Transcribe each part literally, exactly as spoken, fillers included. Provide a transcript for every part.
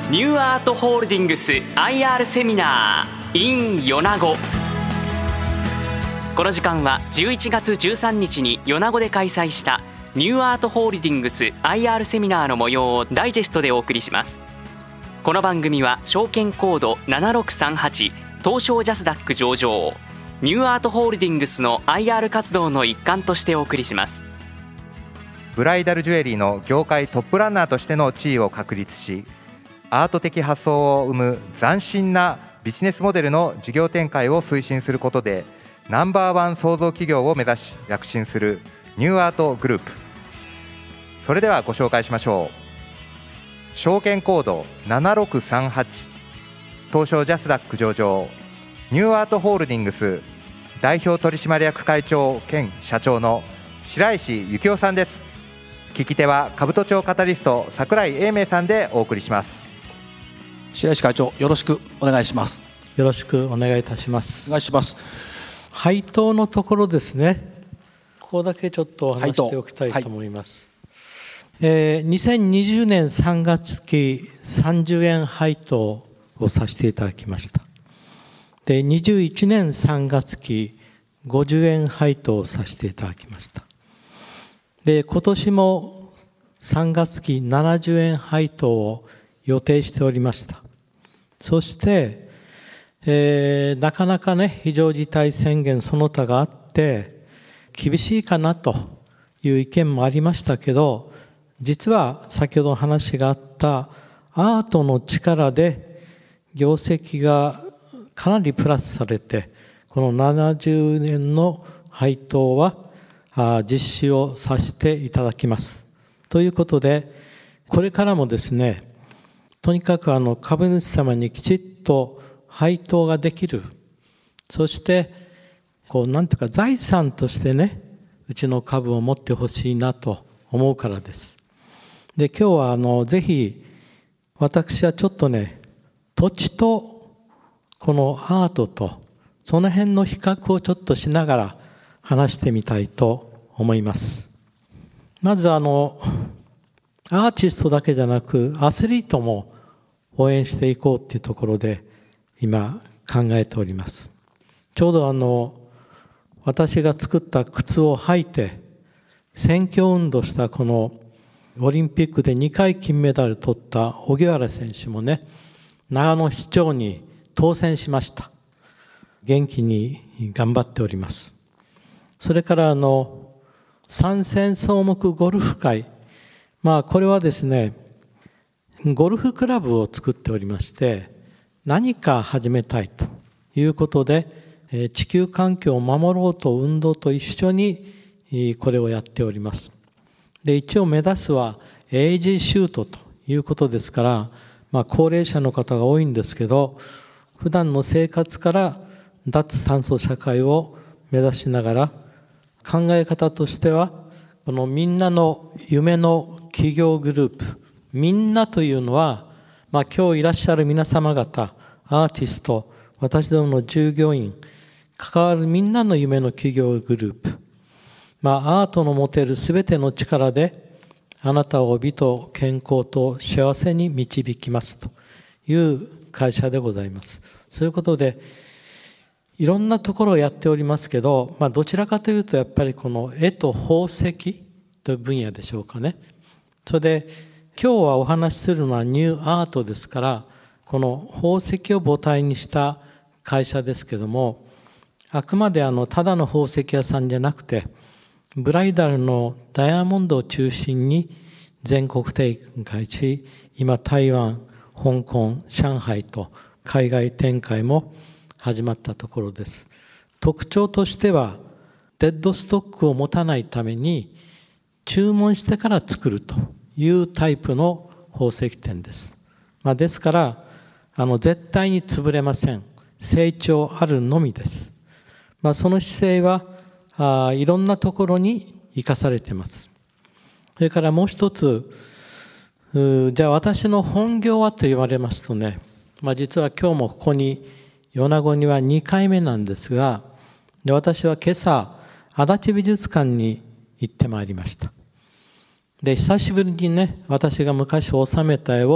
ニューアートホールディングス アイアール セミナー in 米子。この時間はじゅういちがつじゅうさんにちに米子で開催したニューアートホールディングス アイアール セミナーの模様をダイジェストでお送りします。この番組は証券コードななろくさんはち東証ジャスダック上場ニューアートホールディングスの アイアール 活動の一環としてお送りします。 ブライダルジュエリーの業界トップランナーとしての地位を確立し、アート的発想を生む斬新なビジネスモデルの事業展開を推進することでナンバーワン創造企業を目指し躍進するニューアートグループ。それではご紹介しましょう。証券コードななろくさんはち東証ジャスダック上場ニューアートホールディングス代表取締役会長兼社長の白石幸雄さんです。聞き手は兜町カタリスト櫻井英明さんでお送りします。 白石会長、よろしくお願いします。 よろしくお願いいたします。 お願いします。 配当のところですね。ここだけちょっとお話しておきたいと思います。はい、えー、にせんにじゅうねんさんがつ期さんじゅうえん配当をさせていただきました。で、にじゅういちねんさんがつ期ごじゅうえん配当をさせていただきました。で、今年もさんがつ期ななじゅうえん配当を予定しておりました。そして、えー、なかなかね、非常事態宣言その他があって厳しいかなという意見もありましたけど、実は先ほど話があったアートの力で業績がかなりプラスされて、このななじゅうねんの配当は実施をさせていただきます。ということで、これからもですね、とにかくあの株主様にきちっと配当ができる、そしてこうなんていうか財産としてね、うちの株を持ってほしいなと思うからです。で、今日はあのぜひ私はちょっとね、土地とこのアートとその辺の比較をちょっとしながら話してみたいと思います。まずあのアーティストだけじゃなくアスリートも応援していこうっていうところで今考えております。ちょうどあの私が作った靴を履いて選挙運動したこのオリンピックでにかい金メダル取った荻原選手もね、長野市長に当選しました。元気に頑張っております。それからあの参戦草木ゴルフ会、まあこれはですね、ゴルフクラブを作っておりまして、何か始めたいということで、地球環境を守ろうと運動と一緒にこれをやっております。で、一応目指すはエイジシュートということですから、まあ高齢者の方が多いんですけど、普段の生活から脱炭素社会を目指しながら、考え方としてはこのみんなの夢の企業グループ、みんなというのは、まあ、今日いらっしゃる皆様方、アーティスト、私どもの従業員、関わるみんなの夢の企業グループ、まあ、アートの持てるすべての力であなたを美と健康と幸せに導きますという会社でございます。そういうことでいろんなところをやっておりますけど、まあ、どちらかというとやっぱりこの絵と宝石という分野でしょうかね。それで今日はお話しするのはニューアートですから、この宝石を母体にした会社ですけども、あくまであのただの宝石屋さんじゃなくて、ブライダルのダイヤモンドを中心に全国展開し、今台湾、香港、上海と海外展開も始まったところです。特徴としてはデッドストックを持たないために注文してから作るというタイプの宝石店です。まあ、ですからあの絶対に潰れません。成長あるのみです。まあ、その姿勢はあいろんなところに生かされています。それからもう一つ、じゃあ私の本業はと言われますとね、まあ、実は今日もここに米子にはにかいめなんですが、で私は今朝足立美術館に行ってまいりました。で久しぶりにね、私が昔収めた絵を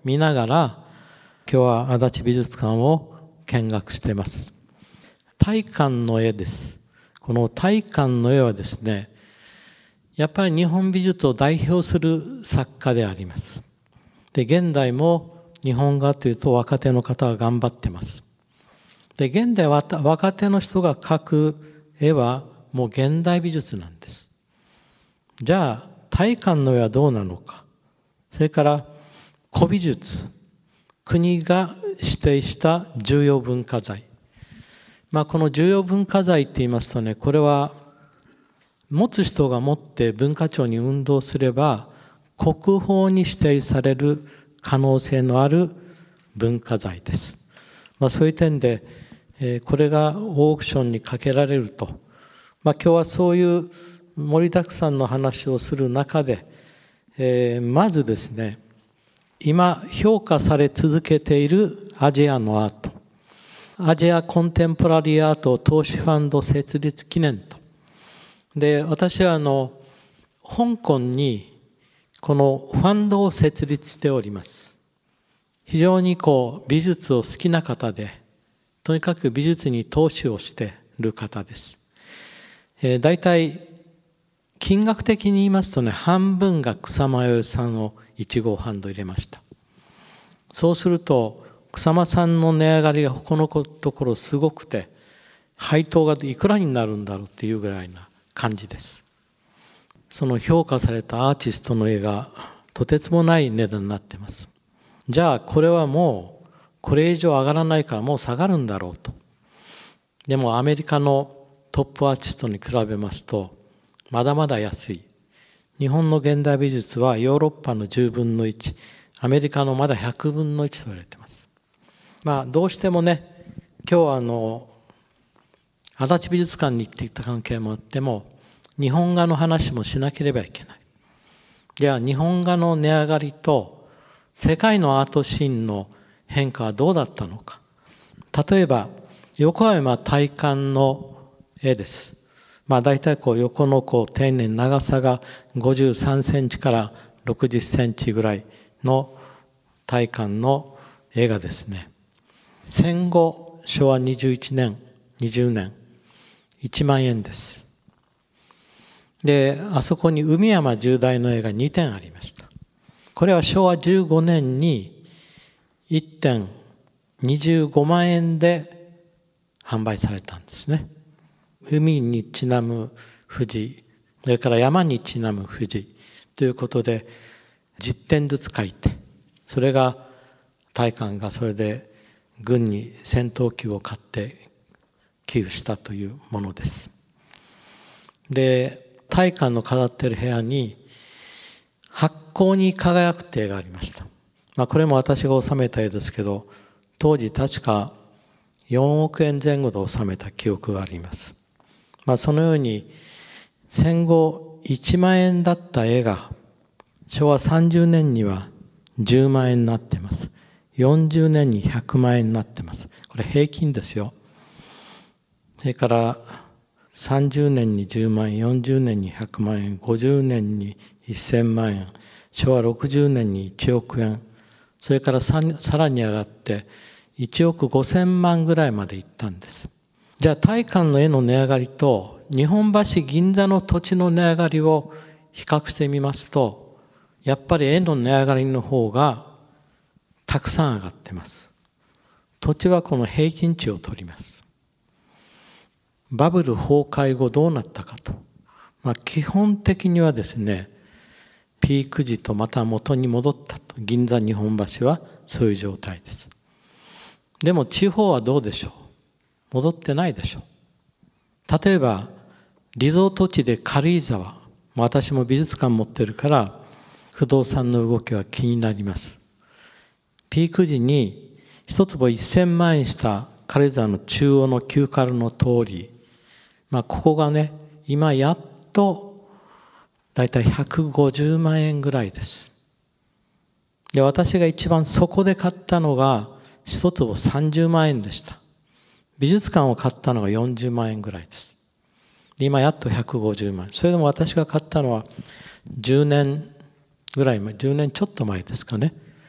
見ながら今日は足立美術館を見学しています。大観の絵です。この大観の絵はですね、やっぱり日本美術を代表する作家であります。で、現代も日本画というと若手の方は頑張ってます。で、現代は若手の人が描く絵はもう現代美術なんです。じゃあ大観の絵はどうなのか。それから古美術、国が指定した重要文化財。まあこの重要文化財って言いますとね、これは持つ人が持って文化庁に運動すれば国宝に指定される可能性のある文化財です。まあ、そういう点で、えー、これがオークションにかけられると、まあ、今日はそういう盛りだくさんの話をする中で、えー、まずですね、今評価され続けているアジアのアート、アジアコンテンポラリーアート投資ファンド設立記念と。で、私はあの香港にこのファンドを設立しております。非常にこう美術を好きな方で、とにかく美術に投資をしている方です。えー、大体金額的に言いますとね、半分が草間彌生さんをいち号ファンド入れました。そうすると草間さんの値上がりがこのところすごくて、配当がいくらになるんだろうっていうぐらいな感じです。その評価されたアーティストの絵がとてつもない値段になっています。じゃあこれはもうこれ以上上がらないからもう下がるんだろうと。でもアメリカのトップアーティストに比べますとまだまだ安い。日本の現代美術はヨーロッパのじゅうぶんのいち、アメリカのまだひゃくぶんのいちと言われています。まあどうしてもね、今日はあの足立美術館に行っていた関係もあっても日本画の話もしなければいけない。じゃあ日本画の値上がりと世界のアートシーンの変化はどうだったのか。例えば横山大観の絵です。まあ大体こう横のこう底面長さがごじゅうさんセンチからろくじゅっセンチぐらいの大観の絵がですね、戦後しょうわにじゅういちねん、にじゅうねん、いちまんえんです。で、あそこに海山十大の絵がにてんありました。これはしょうわじゅうごねんにいってんにじゅうごまんえんで販売されたんですね。海にちなむ富士、それから山にちなむ富士ということでじゅってんずつ書いて、それが大観がそれで軍に戦闘機を買って寄付したというものです。で、大観の飾っている部屋に発光に輝くって絵がありました。まあ、これも私が収めた絵ですけど、当時確かよんおくえんぜん後で収めた記憶があります。まあ、そのように戦後いちまんえんだった絵がしょうわさんじゅうねんにはじゅうまんえんになってます。よんじゅうねんにひゃくまんえんになってます。これ平均ですよ。それからさんじゅうねんにじゅうまんえん、よんじゅうねんにひゃくまんえん、ごじゅうねんにせんまんえん、しょうわろくじゅうねんにいちおくえん、それからさらに上がっていちおくごせんまんぐらいまでいったんです。じゃあ大観の絵の値上がりと日本橋銀座の土地の値上がりを比較してみますと、やっぱり絵の値上がりの方がたくさん上がってます。土地はこの平均値を取ります。バブル崩壊後どうなったかと、まあ、基本的にはですね、ピーク時とまた元に戻ったと。銀座日本橋はそういう状態です。でも地方はどうでしょう。戻ってないでしょう。例えばリゾート地で軽井沢、私も美術館持ってるから不動産の動きは気になります。ピーク時に一坪せんまんえんした軽井沢の中央の旧軽の通り、まあ、ここがね今やっとだいたいひゃくごじゅうまんえんぐらいです。で、私が一番そこで買ったのが一坪さんじゅうまんえんでした。美術館を買ったのがよんじゅうまんえんぐらいです。で、今やっとひゃくごじゅうまんえん。それでも私が買ったのはじゅうねんぐらい前、じゅうねんちょっと前ですかね。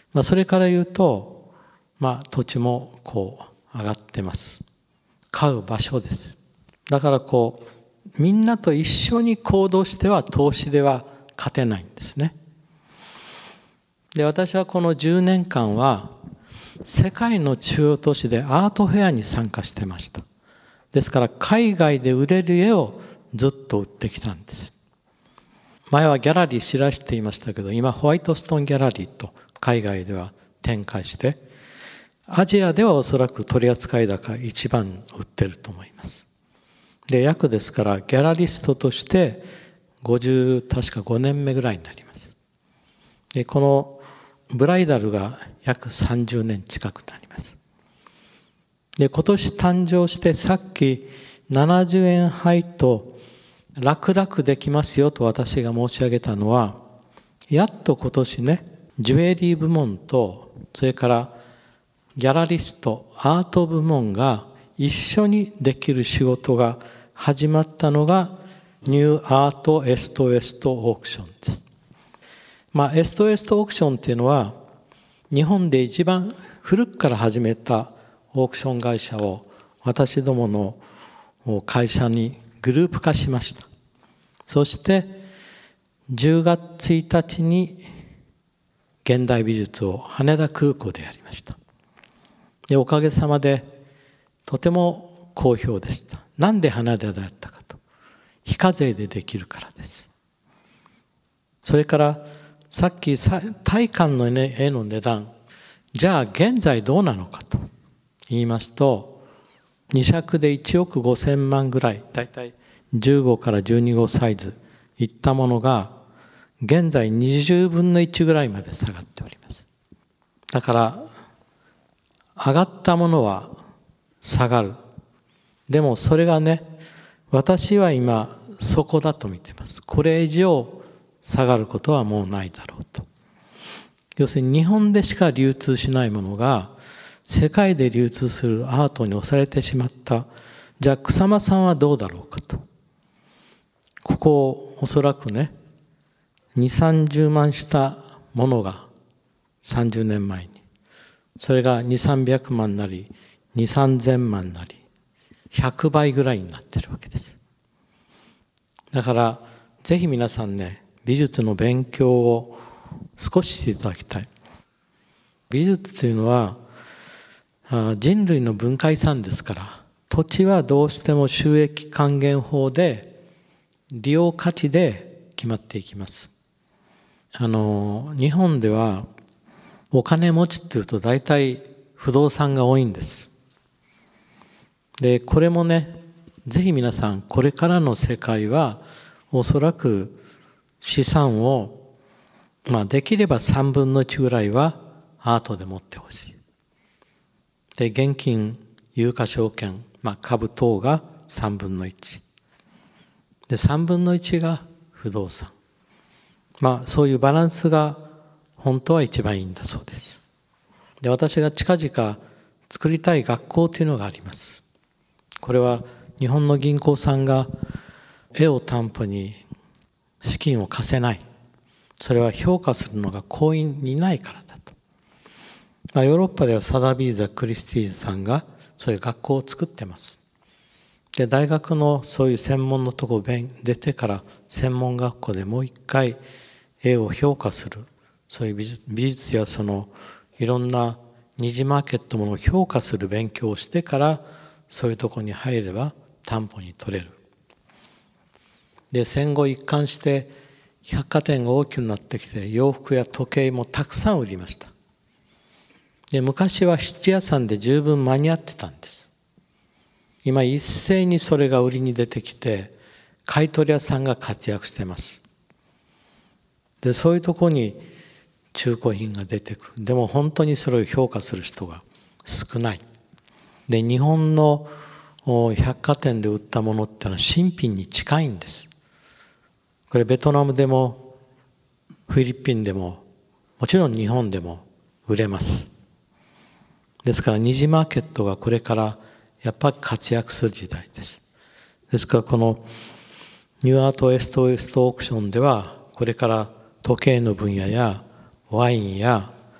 まあ、それから言うと、まあ、土地もこう上がってます。買う場所です。だからこうみんなと一緒に行動しては投資では勝てないんですね。で、私はこのじゅうねんかんは世界の主要都市でアートフェアに参加してました。ですから海外で売れる絵をずっと売ってきたんです。前はギャラリー知らしていましたけど、今ホワイトストーンギャラリーと海外では展開して、アジアではおそらく取扱高一番売ってると思います。で、約ですからギャラリストとしてごじゅう確かごねんめぐらいになります。で、このブライダルが約さんじゅうねん近くなります。で、今年誕生してさっきななじゅうえん配当楽々できますよと私が申し上げたのは、やっと今年ね、ジュエリー部門とそれからギャラリストアート部門が一緒にできる仕事が始まったのがニューアートエストウェストオークションです。まあ、エストウェストオークションっていうのは日本で一番古くから始めたオークション会社を私どもの会社にグループ化しました。そしてじゅうがつついたちに現代美術を羽田空港でやりました。で、おかげさまでとても好評でした。なんで羽田でやったかと、非課税でできるからです。それからさっき大観の絵の値段、じゃあ現在どうなのかと言いますと、に尺でいちおくごせんまんぐらい、だいたいじゅうごからじゅうにごサイズいったものが現在にじゅうぶんのいちぐらいまで下がっております。だから上がったものは下がる。でもそれがね、私は今そこだと見ています。これ以上下がることはもうないだろうと。要するに日本でしか流通しないものが世界で流通するアートに押されてしまった。じゃあ草間さんはどうだろうかと。ここをおそらくね、にじゅう、さんじゅうまんしたものがさんじゅうねんまえに、それがにせんさんびゃくまんなりにせんさんぜんまんなりひゃくばいぐらいになってるわけです。だからぜひ皆さんね、美術の勉強を少ししていただきたい。美術というのは人類の文化遺産ですから、土地はどうしても収益還元法で利用価値で決まっていきます。あの日本ではお金持ちっていうと大体不動産が多いんです。で、これもね、ぜひ皆さんこれからの世界はおそらく資産を、まあ、できればさんぶんのいちぐらいはアートで持ってほしい。で、現金、有価証券、まあ、株等がさんぶんのいち。で、さんぶんのいちが不動産。まあ、そういうバランスが本当は一番いいんだそうです。で、私が近々作りたい学校というのがあります。これは日本の銀行さんが絵を担保に資金を貸せない。それは評価するのが行員にないからだと。まあ、ヨーロッパではサダビーザ・クリスティーズさんがそういう学校を作ってます。で、大学のそういう専門のとこ出てから専門学校でもう一回絵を評価する、そういう美術、美術やそのいろんな二次マーケットものを評価する勉強をしてからそういうとこに入れば担保に取れる。で、戦後一貫して百貨店が大きくなってきて洋服や時計もたくさん売りました。で、昔は質屋さんで十分間に合ってたんです。今一斉にそれが売りに出てきて買い取り屋さんが活躍してます。で、そういうところに中古品が出てくる。でも本当にそれを評価する人が少ない。で、日本の百貨店で売ったものってのは新品に近いんです。これベトナムでもフィリピンでももちろん日本でも売れます。ですから二次マーケットがこれからやっぱり活躍する時代です。ですからこのニューアートエストウエストオークションではこれから時計の分野やワインや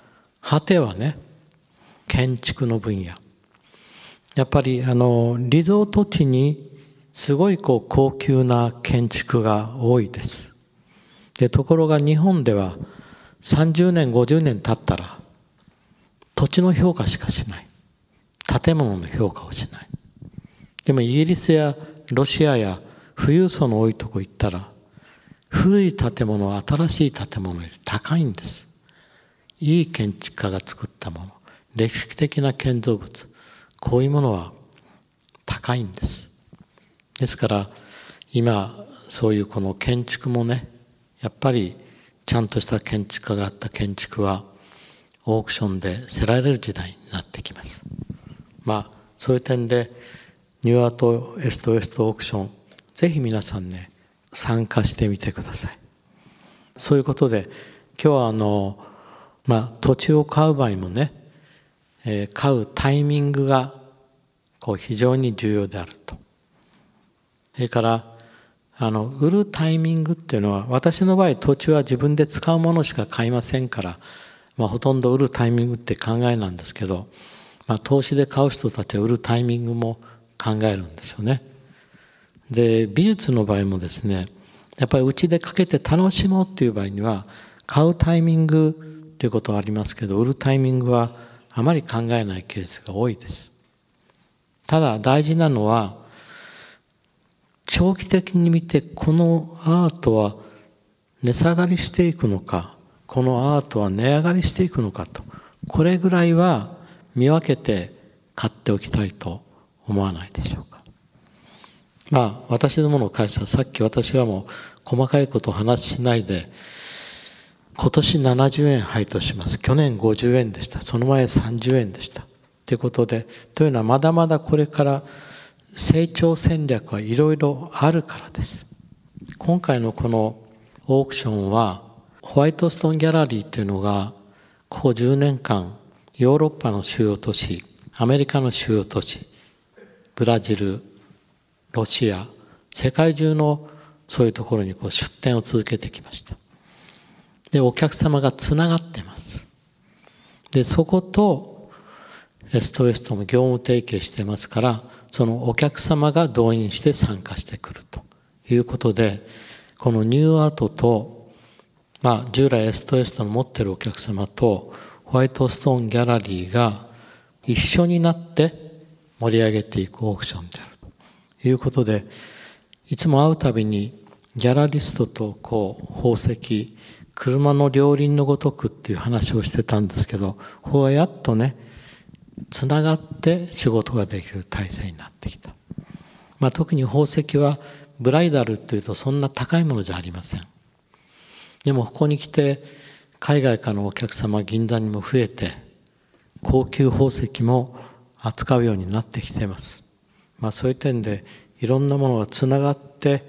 果てはね、建築の分野。やっぱりあのリゾート地にすごいこう高級な建築が多いです。でところが日本ではさんじゅうねんごじゅうねん経ったら土地の評価しかしない。建物の評価をしない。でもイギリスやロシアや富裕層の多いとこ行ったら、古い建物は新しい建物より高いんです。いい建築家が作ったもの、歴史的な建造物、こういうものは高いんです。ですから今そういうこの建築もね、やっぱりちゃんとした建築家があった建築はオークションで競られる時代になってきます。まあそういう点でニューアートエストウェストオークション、ぜひ皆さんね参加してみてください。そういうことで今日はあの、まあ、土地を買う場合もね、えー、買うタイミングがこう非常に重要であると。それからあの売るタイミングっていうのは、私の場合土地は自分で使うものしか買いませんから、まあ、ほとんど売るタイミングって考えなんですけど、まあ、投資で買う人たちは売るタイミングも考えるんですよね。で美術の場合もですね、やっぱりうちでかけて楽しもうっていう場合には買うタイミングっていうことはありますけど、売るタイミングはあまり考えないケースが多いです。ただ大事なのは、長期的に見てこのアートは値下がりしていくのか、このアートは値上がりしていくのかと、これぐらいは見分けて買っておきたいと思わないでしょうか。まあ私どもの会社、さっき私はもう細かいことを話しないで、今年ななじゅうえん配当します。去年ごじゅうえんでした。その前さんじゅうえんでした。ということで、というのはまだまだこれから成長戦略はいろいろあるからです。今回のこのオークションはホワイトストーンギャラリーっていうのがここじゅうねんかんヨーロッパの主要都市、アメリカの主要都市、ブラジル、ロシア、世界中のそういうところにこう出店を続けてきました。でお客様がつながってます。でそことエストウエストも業務提携してますから、そのお客様が動員して参加してくるということで、このニューアートと、まあ、従来エストウエストの持ってるお客様とホワイトストーンギャラリーが一緒になって盛り上げていくオークションであるということで、いつも会うたびにギャラリストとこう宝石、車の両輪のごとくっていう話をしてたんですけど、ここはやっとねつながって仕事ができる体制になってきた。まあ、特に宝石はブライダルというとそんな高いものじゃありません。でもここに来て海外からのお客様銀座にも増えて、高級宝石も扱うようになってきています。まあ、そういう点でいろんなものがつながって、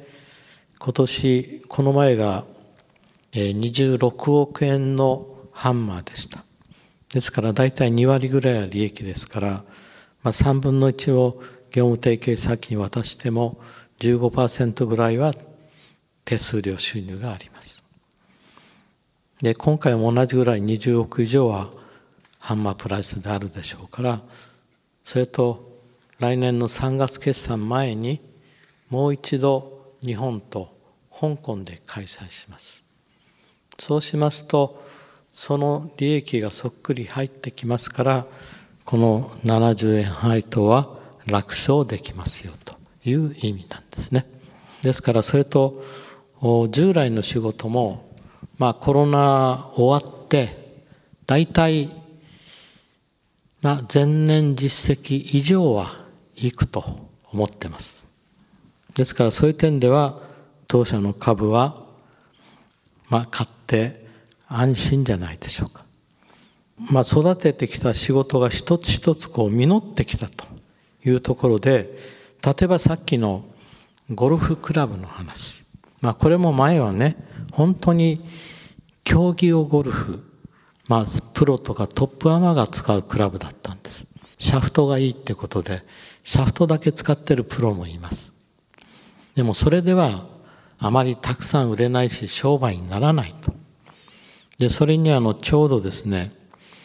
今年この前がにじゅうろくおくえんのハンマーでした。ですから大体にわりぐらいは利益ですから、まあ、さんぶんのいちを業務提携先に渡しても じゅうごパーセント ぐらいは手数料収入があります。で今回も同じぐらいにじゅうおく以上はハンマープライスであるでしょうから、それと来年のさんがつ決算前にもう一度日本と香港で開催します。そうしますとその利益がそっくり入ってきますから、このななじゅうえん配当は楽勝できますよという意味なんですね。ですからそれと従来の仕事も、まあコロナ終わって大体まあ前年実績以上はいくと思ってます。ですからそういう点では当社の株はまあ買って安心じゃないでしょうか。まあ育ててきた仕事が一つ一つこう実ってきたというところで、例えばさっきのゴルフクラブの話、まあこれも前はね本当に競技用ゴルフ、まあプロとかトップアマが使うクラブだったんです。シャフトがいいってことでシャフトだけ使ってるプロもいます。でもそれではあまりたくさん売れないし商売にならないと。でそれにあのちょうどですね、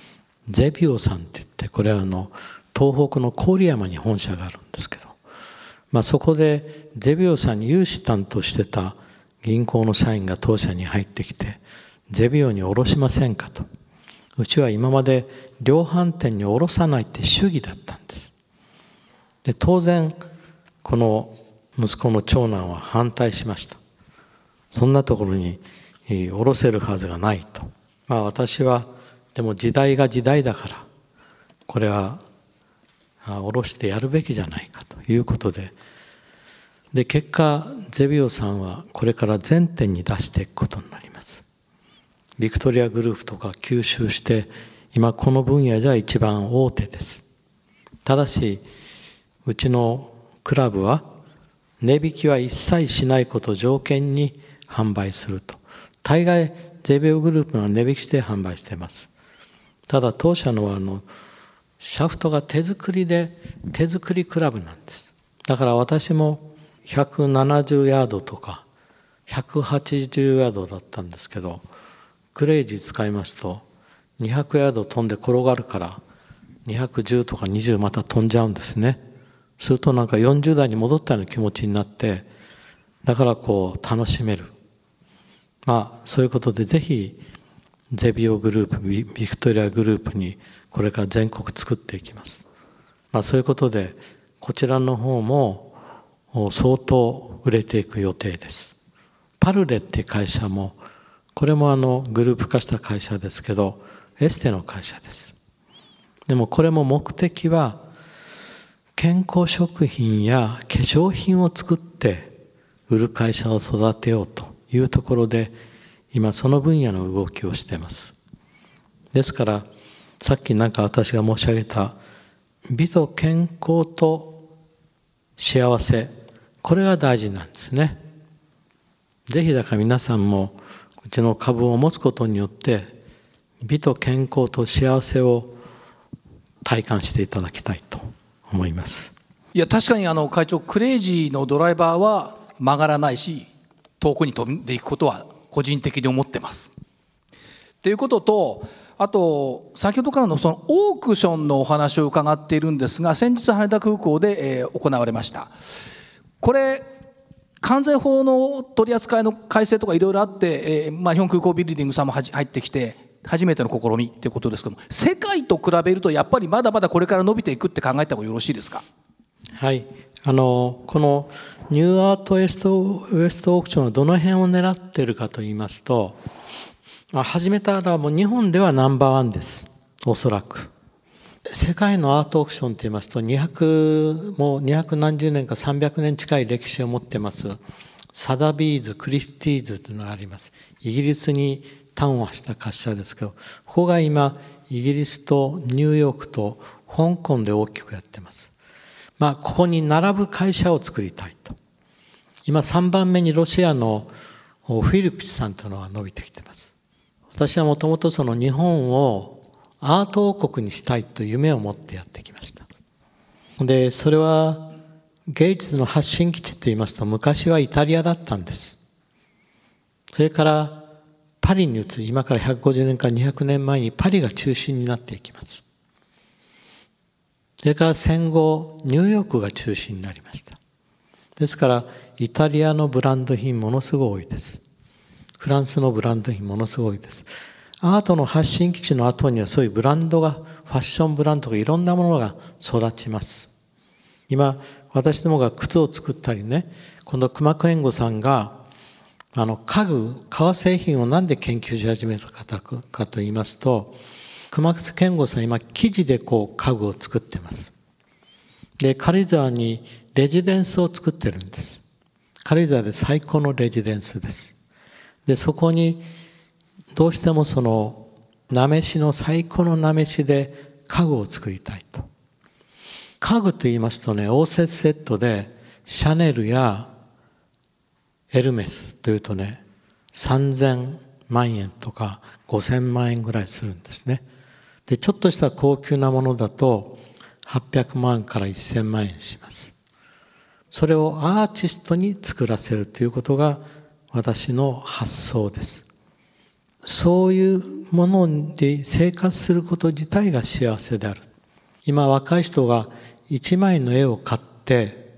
ゼビオさんって言って、これはあの東北の郡山に本社があるんですけど、まあ、そこでゼビオさんに融資担当してた銀行の社員が当社に入ってきて、ゼビオに卸しませんかと。うちは今まで量販店に卸さないって主義だったんです。で、当然この息子の長男は反対しました。そんなところに卸せるはずがないと。まあ私はでも時代が時代だからこれは下ろしてやるべきじゃないかということで、で結果ゼビオさんはこれから全店に出していくことになります。ビクトリアグループとか吸収して今この分野じゃ一番大手です。ただしうちのクラブは値引きは一切しないことを条件に販売すると。大概ゼビオグループは値引きして販売しています。ただ当社のはあのシャフトが手作りで手作りクラブなんです。だから私もひゃくななじゅうヤードとかひゃくはちじゅうヤードだったんですけど、クレイジー使いますとにひゃくヤード飛んで転がるからにひゃくじゅうとかにじゅうまた飛んじゃうんですね。するとなんかよんじゅう代に戻ったような気持ちになって、だからこう楽しめる。まあそういうことでぜひゼビオグループ、ビクトリアグループにこれから全国作っていきます。まあそういうことでこちらの方も相当売れていく予定です。パルレっていう会社もこれもあのグループ化した会社ですけど、エステの会社です。でもこれも目的は健康食品や化粧品を作って売る会社を育てようというところで今その分野の動きをしています。ですからさっきなんか私が申し上げた美と健康と幸せ、これが大事なんですね。ぜひだから皆さんもうちの株を持つことによって美と健康と幸せを体感していただきたいと思います。 いや確かにあの会長、クレイジーのドライバーは曲がらないし遠くに飛んでいくことは個人的に思ってます。ということと、あと先ほどからのそのオークションのお話を伺っているんですが、先日羽田空港で、えー、行われました。これ関税法の取り扱いの改正とかいろいろあって、えーまあ、日本空港ビルディングさんもはじ入ってきて初めての試みということですけども、世界と比べるとやっぱりまだまだこれから伸びていくって考えた方がよろしいですか。 はい、あのこのニューアートウエストウエストオークションはどの辺を狙っているかといいますと、まあ、始めたらもう日本ではナンバーワンです。おそらく世界のアートオークションといいますとにひゃくもうにひゃく何十年かさんびゃくねん近い歴史を持ってますサダビーズ、クリスティーズというのがあります。イギリスに端をした会社ですけど、ここが今イギリスとニューヨークと香港で大きくやってます。まあここに並ぶ会社を作りたいと。今さんばんめにロシアのフィリピスさんというのが伸びてきています。私はもともとその日本をアート王国にしたいという夢を持ってやってきました。でそれは芸術の発信基地といいますと、昔はイタリアだったんです。それからパリに移り、今からひゃくごじゅうねんかにひゃくねんまえにパリが中心になっていきます。それから戦後ニューヨークが中心になりました。ですからイタリアのブランド品ものすごい多いです。フランスのブランド品ものすごいです。アートの発信基地の後にはそういうブランドが、ファッションブランドがいろんなものが育ちます。今私どもが靴を作ったりね、今度熊久援護さんがあの家具、革製品を何で研究し始めたかと言いますと、熊久援護さん今生地でこう家具を作ってます。で軽井沢にレジデンスを作ってるんです。軽井沢で最高のレジデンスです。でそこにどうしてもそのなめしの最高のなめしで家具を作りたいと。家具と言いますとね、応接セットでシャネルやエルメスというとね、さんぜんまんえんとかごせんまんえんぐらいするんですね。でちょっとした高級なものだとはっぴゃくまんからせんまんえんします。それをアーティストに作らせるということが私の発想です。 そういうもので生活すること自体が幸せである。今若い人が一枚の絵を買って、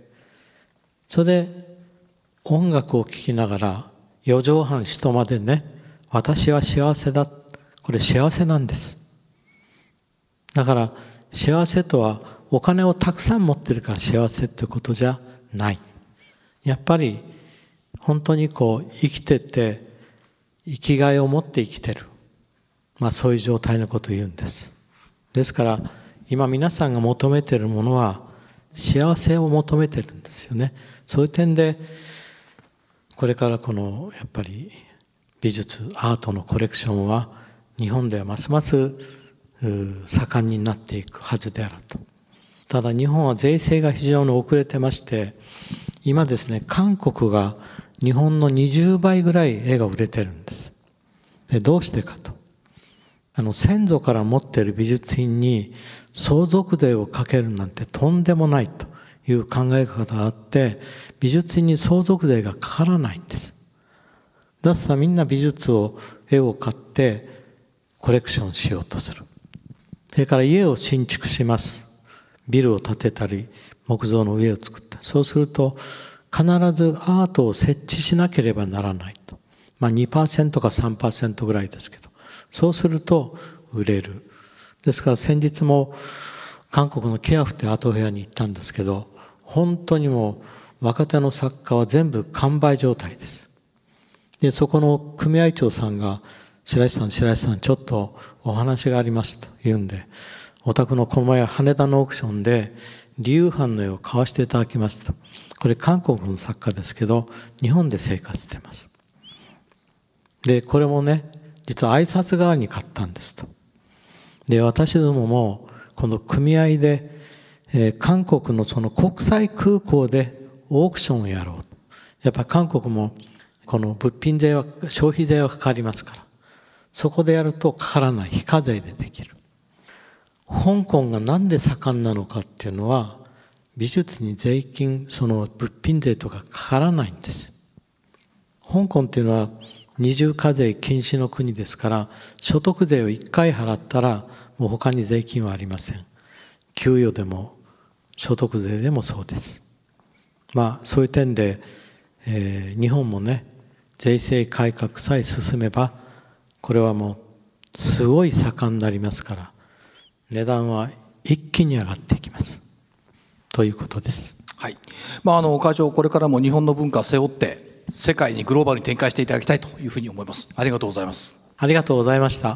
それで音楽を聴きながら四畳半人までね、私は幸せだ。これ幸せなんです。だから幸せとはお金をたくさん持ってるから幸せってことじゃない。やっぱり本当にこう生きてて生きがいを持って生きてる、まあそういう状態のことを言うんです。ですから今皆さんが求めているものは幸せを求めてるんですよね。そういう点でこれからこのやっぱり美術アートのコレクションは日本ではますます盛んになっていくはずであると。ただ日本は税制が非常に遅れてまして、今ですね、韓国が日本のにじゅうばいぐらい絵が売れてるんです。で、どうしてかと。あの先祖から持っている美術品に相続税をかけるなんてとんでもないという考え方があって、美術品に相続税がかからないんです。だからみんな美術を絵を買ってコレクションしようとする。それから家を新築します。ビルを建てたり木造の家を作った。そうすると必ずアートを設置しなければならないと。まあ にパーセント か さんパーセント ぐらいですけど、そうすると売れる。ですから先日も韓国のケアフってアートフェアに行ったんですけど、本当にもう若手の作家は全部完売状態です。で、そこの組合長さんが、白石さん、白石さん、ちょっとお話がありますと言うんで、お宅のこの前羽田のオークションでリユーハンの絵を買わせていただきますと。これ韓国の作家ですけど、日本で生活してます。で、これもね、実は挨拶代わりに買ったんですと。で、私どももこの組合で、えー、韓国のその国際空港でオークションをやろう。やっぱり韓国もこの物品税は消費税はかかりますから、そこでやるとかからない非課税でできる。香港がなんで盛んなのかっていうのは、美術に税金、その物品税とかかからないんです。香港っていうのは二重課税禁止の国ですから、所得税をいっかい払ったらもう他に税金はありません。給与でも所得税でもそうです。まあそういう点で、えー、日本もね、税制改革さえ進めば、これはもうすごい盛んになりますから、値段は一気に上がっていきますということです。 はい。まああの会長、これからも日本の文化を背負って世界にグローバルに展開していただきたいというふうに思います。ありがとうございます。 ありがとうございました。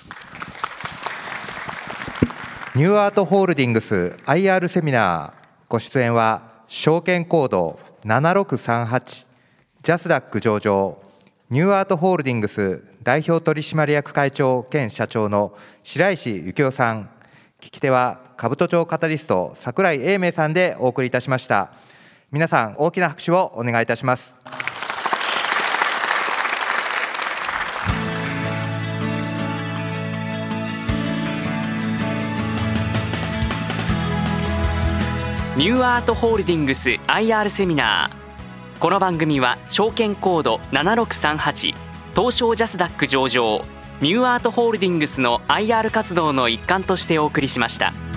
ニューアートホールディングス アイアール セミナー、ご出演は証券コードななろくさんはちジャスダック上場ニューアートホールディングス代表取締役会長兼社長の白石幸雄さん、聞き手は兜町カタリスト櫻井英明さんでお送りいたしました。皆さん大きな拍手をお願いいたします。 ニューアートホールディングス アイアール セミナー。この番組は証券コードななろくさんはち東証ジャスダック上場ニューアートホールディングスの アイアール 活動の一環としてお送りしました。